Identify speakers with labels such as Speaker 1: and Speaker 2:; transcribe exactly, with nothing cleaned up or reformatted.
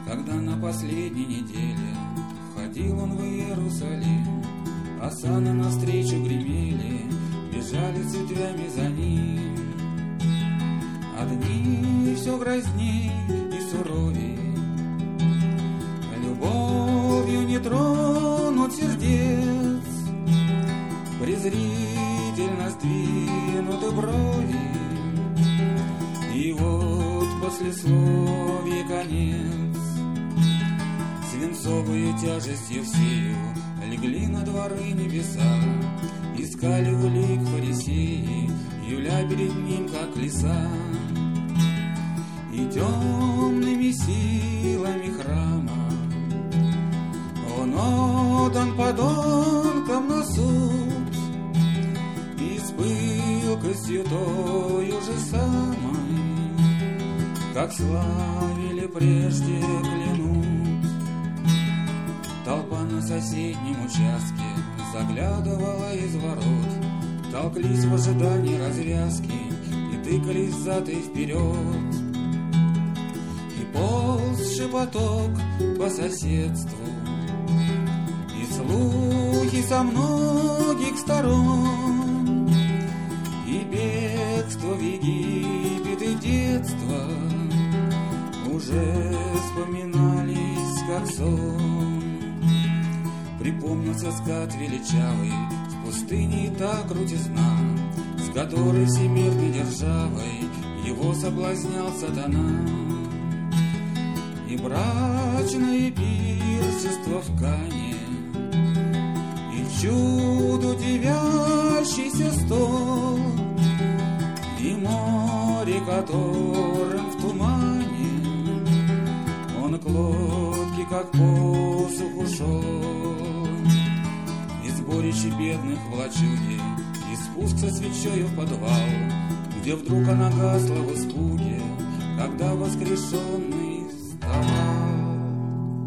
Speaker 1: когда на последней неделе входил он в Иерусалим, осаны навстречу гремели, бежали с ветвями за ним. А дни все грозней и суровей, любовью не тронут сердец, презрительно сдвинуты брови, и вот послесловие конец. Свинцовую тяжестью всею легли на дворы небеса, искали улик фарисеи, явля перед ним, как лиса. И темными силами храма он отдан подонкам на суд, и с пылкостью тою же самой, как славили прежде, клянут. Толпа на соседнем участке заглядывала из ворот, толклись в ожидании развязки и тыкались зад и вперед. И полз шепоток по соседству, и слухи со многих сторон, и бегство в Египет и детство уже вспоминались как сон. Припомнился скат величавый в пустыне и та крутизна, с которой всемирной державой его соблазнял сатана. И брачное пиршество в Кане, и чуду дивящийся стол, и море, которым в тумане он к лодке, как посух, ушел. И сборище бедных в лачуге, и спуск со свечою в подвал, где вдруг она гасла в испуге, когда воскрешенный вставал.